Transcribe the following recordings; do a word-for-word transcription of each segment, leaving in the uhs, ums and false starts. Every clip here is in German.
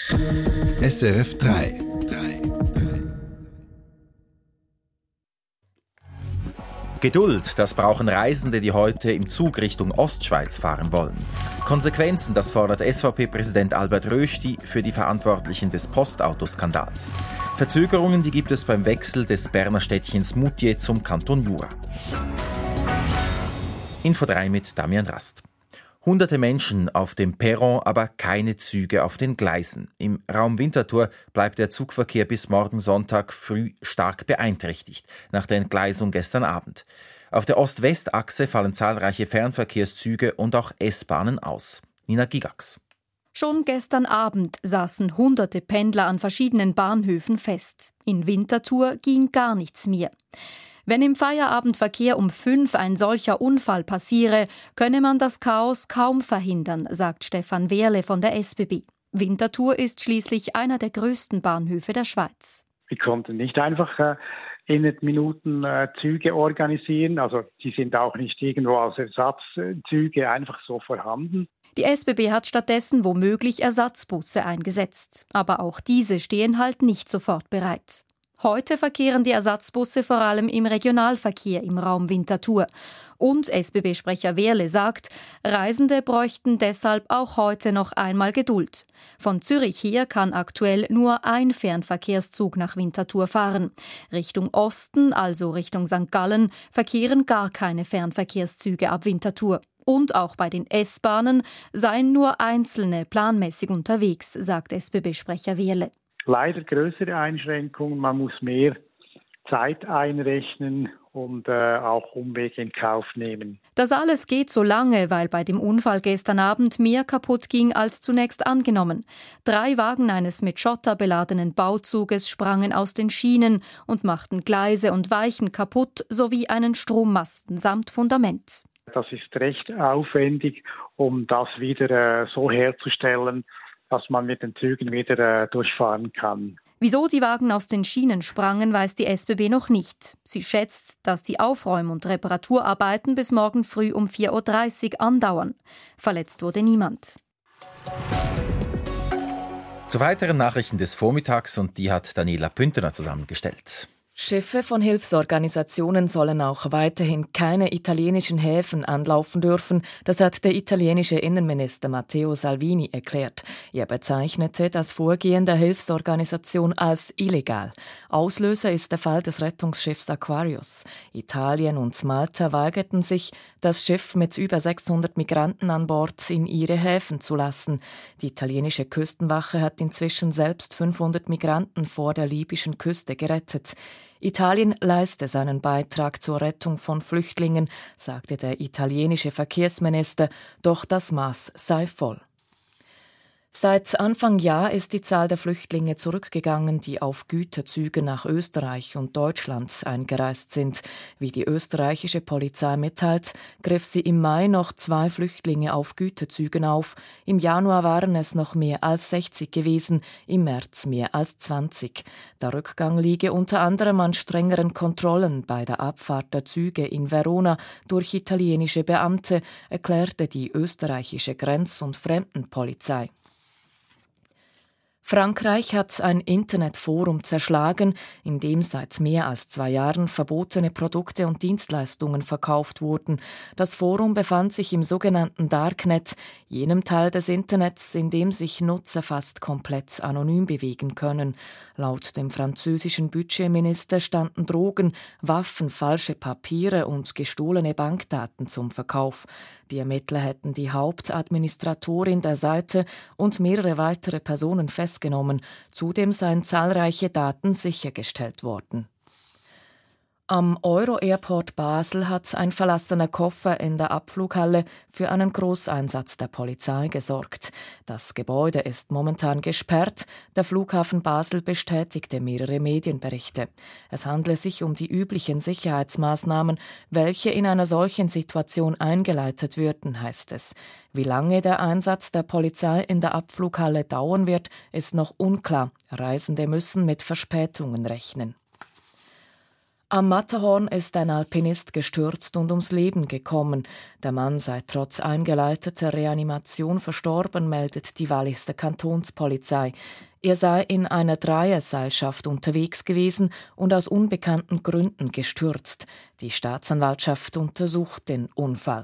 S R F drei. Geduld, das brauchen Reisende, die heute im Zug Richtung Ostschweiz fahren wollen. Konsequenzen, das fordert S V P-Präsident Albert Rösti für die Verantwortlichen des Postautoskandals. Verzögerungen, die gibt es beim Wechsel des Berner Städtchens Moutier zum Kanton Jura. Info drei mit Damian Rast. Hunderte Menschen auf dem Perron, aber keine Züge auf den Gleisen. Im Raum Winterthur bleibt der Zugverkehr bis morgen Sonntag früh stark beeinträchtigt, nach der Entgleisung gestern Abend. Auf der Ost-West-Achse fallen zahlreiche Fernverkehrszüge und auch S-Bahnen aus. Nina Gigax. Schon gestern Abend saßen hunderte Pendler an verschiedenen Bahnhöfen fest. In Winterthur ging gar nichts mehr. Wenn im Feierabendverkehr um fünf ein solcher Unfall passiere, könne man das Chaos kaum verhindern, sagt Stefan Wehrle von der S B B. Winterthur ist schließlich einer der größten Bahnhöfe der Schweiz. Wir konnten nicht einfach äh, in Minuten äh, Züge organisieren, also die sind auch nicht irgendwo als Ersatzzüge einfach so vorhanden. Die S B B hat stattdessen womöglich Ersatzbusse eingesetzt. Aber auch diese stehen halt nicht sofort bereit. Heute verkehren die Ersatzbusse vor allem im Regionalverkehr im Raum Winterthur. Und S B B-Sprecher Wehrle sagt, Reisende bräuchten deshalb auch heute noch einmal Geduld. Von Zürich her kann aktuell nur ein Fernverkehrszug nach Winterthur fahren. Richtung Osten, also Richtung Sankt Gallen, verkehren gar keine Fernverkehrszüge ab Winterthur. Und auch bei den S-Bahnen seien nur einzelne planmäßig unterwegs, sagt S B B-Sprecher Wehrle. Leider größere Einschränkungen, man muss mehr Zeit einrechnen und äh, auch Umwege in Kauf nehmen. Das alles geht so lange, weil bei dem Unfall gestern Abend mehr kaputt ging als zunächst angenommen. Drei Wagen eines mit Schotter beladenen Bauzuges sprangen aus den Schienen und machten Gleise und Weichen kaputt sowie einen Strommasten samt Fundament. Das ist recht aufwendig, um das wieder äh, so herzustellen, dass man mit den Zügen wieder äh, durchfahren kann. Wieso die Wagen aus den Schienen sprangen, weiß die S B B noch nicht. Sie schätzt, dass die Aufräum- und Reparaturarbeiten bis morgen früh um vier Uhr dreißig andauern. Verletzt wurde niemand. Zu weiteren Nachrichten des Vormittags, und die hat Daniela Püntener zusammengestellt. Schiffe von Hilfsorganisationen sollen auch weiterhin keine italienischen Häfen anlaufen dürfen. Das hat der italienische Innenminister Matteo Salvini erklärt. Er bezeichnete das Vorgehen der Hilfsorganisation als illegal. Auslöser ist der Fall des Rettungsschiffs Aquarius. Italien und Malta weigerten sich, das Schiff mit über sechshundert Migranten an Bord in ihre Häfen zu lassen. Die italienische Küstenwache hat inzwischen selbst fünfhundert Migranten vor der libyschen Küste gerettet. Italien leiste seinen Beitrag zur Rettung von Flüchtlingen, sagte der italienische Verkehrsminister, doch das Maß sei voll. Seit Anfang Jahr ist die Zahl der Flüchtlinge zurückgegangen, die auf Güterzügen nach Österreich und Deutschland eingereist sind. Wie die österreichische Polizei mitteilt, griff sie im Mai noch zwei Flüchtlinge auf Güterzügen auf. Im Januar waren es noch mehr als sechzig gewesen, im März mehr als zwanzig. Der Rückgang liege unter anderem an strengeren Kontrollen bei der Abfahrt der Züge in Verona durch italienische Beamte, erklärte die österreichische Grenz- und Fremdenpolizei. Frankreich hat ein Internetforum zerschlagen, in dem seit mehr als zwei Jahren verbotene Produkte und Dienstleistungen verkauft wurden. Das Forum befand sich im sogenannten Darknet, jenem Teil des Internets, in dem sich Nutzer fast komplett anonym bewegen können. Laut dem französischen Budgetminister standen Drogen, Waffen, falsche Papiere und gestohlene Bankdaten zum Verkauf. Die Ermittler hätten die Hauptadministratorin der Seite und mehrere weitere Personen festgenommen. Zudem seien zahlreiche Daten sichergestellt worden. Am Euro-Airport Basel hat ein verlassener Koffer in der Abflughalle für einen Großeinsatz der Polizei gesorgt. Das Gebäude ist momentan gesperrt. Der Flughafen Basel bestätigte mehrere Medienberichte. Es handle sich um die üblichen Sicherheitsmaßnahmen, welche in einer solchen Situation eingeleitet würden, heißt es. Wie lange der Einsatz der Polizei in der Abflughalle dauern wird, ist noch unklar. Reisende müssen mit Verspätungen rechnen. Am Matterhorn ist ein Alpinist gestürzt und ums Leben gekommen. Der Mann sei trotz eingeleiteter Reanimation verstorben, meldet die Walliser Kantonspolizei. Er sei in einer Dreierseilschaft unterwegs gewesen und aus unbekannten Gründen gestürzt. Die Staatsanwaltschaft untersucht den Unfall.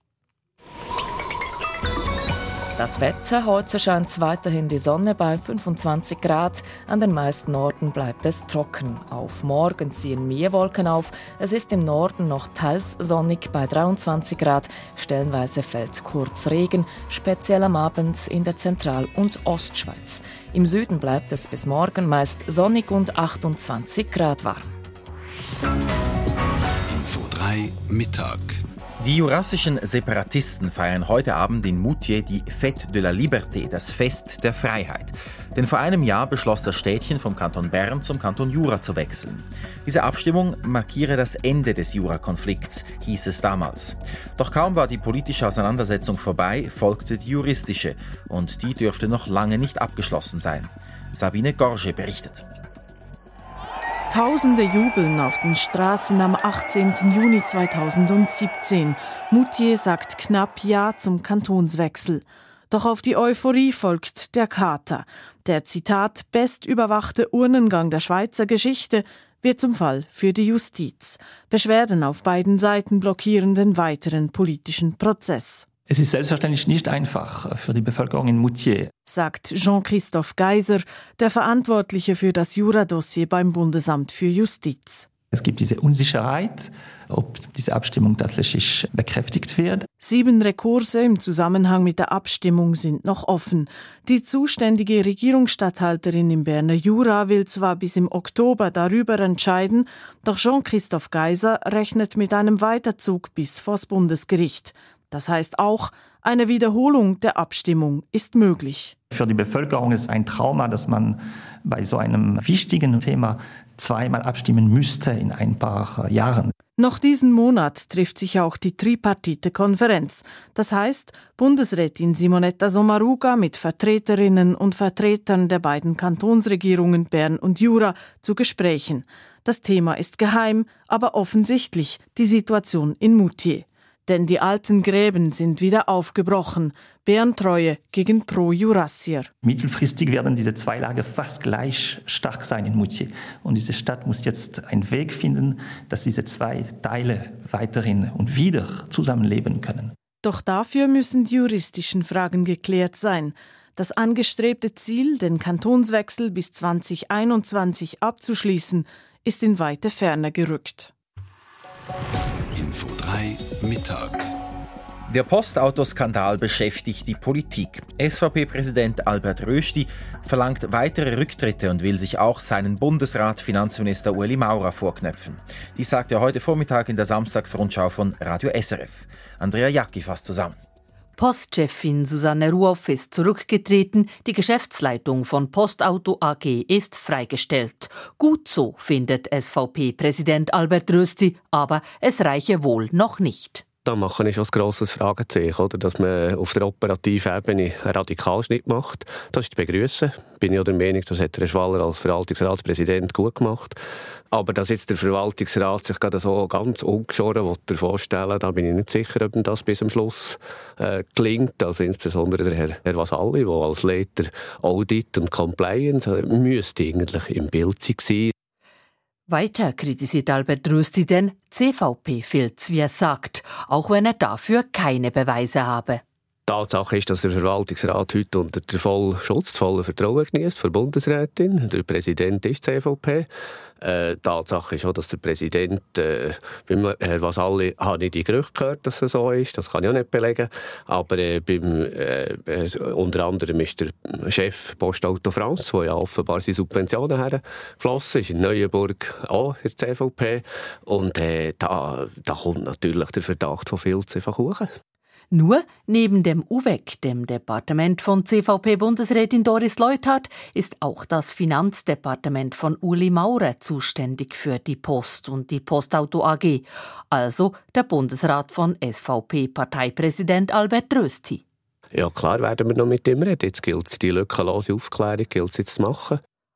Das Wetter: Heute scheint weiterhin die Sonne bei fünfundzwanzig Grad. An den meisten Orten bleibt es trocken. Auf morgen ziehen mehr Wolken auf. Es ist im Norden noch teils sonnig bei dreiundzwanzig Grad. Stellenweise fällt kurz Regen, speziell am Abend in der Zentral- und Ostschweiz. Im Süden bleibt es bis morgen meist sonnig und achtundzwanzig Grad warm. Info drei Mittag. Die jurassischen Separatisten feiern heute Abend in Moutier die Fête de la Liberté, das Fest der Freiheit. Denn vor einem Jahr beschloss das Städtchen vom Kanton Bern zum Kanton Jura zu wechseln. Diese Abstimmung markiere das Ende des Jura-Konflikts, hieß es damals. Doch kaum war die politische Auseinandersetzung vorbei, folgte die juristische. Und die dürfte noch lange nicht abgeschlossen sein. Sabine Gorge berichtet. Tausende jubeln auf den Straßen am achtzehnten Juni zweitausendsiebzehn. Moutier sagt knapp Ja zum Kantonswechsel. Doch auf die Euphorie folgt der Kater. Der, Zitat, bestüberwachte Urnengang der Schweizer Geschichte wird zum Fall für die Justiz. Beschwerden auf beiden Seiten blockieren den weiteren politischen Prozess. Es ist selbstverständlich nicht einfach für die Bevölkerung in Moutier, sagt Jean-Christophe Geiser, der Verantwortliche für das Jura-Dossier beim Bundesamt für Justiz. Es gibt diese Unsicherheit, ob diese Abstimmung tatsächlich bekräftigt wird. Sieben Rekurse im Zusammenhang mit der Abstimmung sind noch offen. Die zuständige Regierungsstatthalterin im Berner Jura will zwar bis im Oktober darüber entscheiden, doch Jean-Christophe Geiser rechnet mit einem Weiterzug bis vors Bundesgericht. Das heißt auch, eine Wiederholung der Abstimmung ist möglich. Für die Bevölkerung ist es ein Trauma, dass man bei so einem wichtigen Thema zweimal abstimmen müsste in ein paar Jahren. Noch diesen Monat trifft sich auch die Tripartite-Konferenz. Das heißt, Bundesrätin Simonetta Sommaruga mit Vertreterinnen und Vertretern der beiden Kantonsregierungen Bern und Jura zu Gesprächen. Das Thema ist geheim, aber offensichtlich die Situation in Moutier. Denn die alten Gräben sind wieder aufgebrochen. Berntreue gegen Pro-Jurassier. Mittelfristig werden diese zwei Lager fast gleich stark sein in Moutier. Und diese Stadt muss jetzt einen Weg finden, dass diese zwei Teile weiterhin und wieder zusammenleben können. Doch dafür müssen die juristischen Fragen geklärt sein. Das angestrebte Ziel, den Kantonswechsel bis zweitausendeinundzwanzig abzuschließen, ist in weite Ferne gerückt. Info drei Mittag. Der Postautoskandal beschäftigt die Politik. S V P-Präsident Albert Rösti verlangt weitere Rücktritte und will sich auch seinen Bundesrat Finanzminister Ueli Maurer vorknöpfen. Dies sagte er heute Vormittag in der Samstagsrundschau von Radio S R F. Andrea Jacki fasst zusammen. Postchefin Susanne Ruoff ist zurückgetreten, die Geschäftsleitung von Postauto A G ist freigestellt. Gut so, findet S V P-Präsident Albert Rösti, aber es reiche wohl noch nicht. Da mache ich schon ein grosses Fragezeichen, oder? Dass man auf der operativen Ebene einen Radikalschnitt macht. Das ist zu begrüßen. Bin ich auch der Meinung, das hat Herr Schwaller als Verwaltungsratspräsident gut gemacht. Aber dass jetzt der Verwaltungsrat sich gerade so ganz ungeschoren vorstellen will, da bin ich nicht sicher, ob ihm das bis zum Schluss äh, gelingt. Also insbesondere der Herr, Herr Vasalli, der als Leiter Audit und Compliance äh, müsste eigentlich im Bild sein. Weiter kritisiert Albert Rösti den C V P-Filz, wie er sagt, auch wenn er dafür keine Beweise habe. Tatsache ist, dass der Verwaltungsrat heute unter der vollen Schutz, vollen Vertrauen genießt von der Bundesrätin. Der Präsident ist C V P. Äh, Tatsache ist auch, dass der Präsident, äh, beim Herrn Vasalli, habe ich die Gerüchte gehört, dass es so ist. Das kann ich auch nicht belegen. Aber äh, beim, äh, unter anderem ist der Chef Postauto France, wo ja offenbar seine Subventionen hergeflossen ist, in Neuenburg auch in der C V P. Und äh, da, da kommt natürlich der Verdacht von Filz einfach hoch. Nur neben dem U W E C, dem Departement von C V P-Bundesrätin Doris Leuthard, ist auch das Finanzdepartement von Ueli Maurer zuständig für die Post und die Postauto A G, also der Bundesrat von S V P-Parteipräsident Albert Rösti. Ja, klar werden wir noch mit ihm reden. Jetzt gilt es, die lückenlose Aufklärung gilt es jetzt zu machen.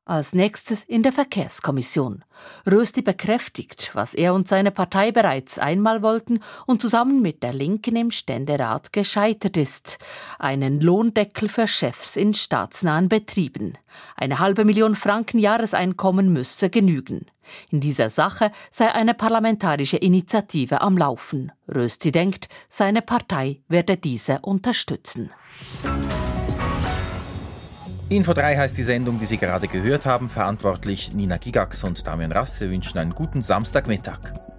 Als nächstes in der Verkehrskommission. Rösti bekräftigt, was er und seine Partei bereits einmal wollten und zusammen mit der Linken im Ständerat gescheitert ist. Einen Lohndeckel für Chefs in staatsnahen Betrieben. Eine halbe Million Franken Jahreseinkommen müsse genügen. In dieser Sache sei eine parlamentarische Initiative am Laufen. Rösti denkt, seine Partei werde diese unterstützen. Info drei heißt die Sendung, die Sie gerade gehört haben. Verantwortlich Nina Gigax und Damian Rast. Wir wünschen einen guten Samstagmittag.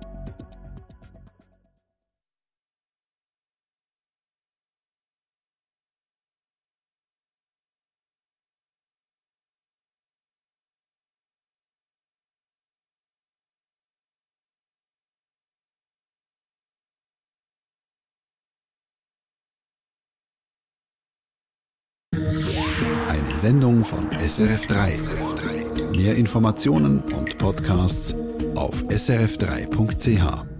Eine Sendung von S R F drei. Mehr Informationen und Podcasts auf s r f drei punkt c h.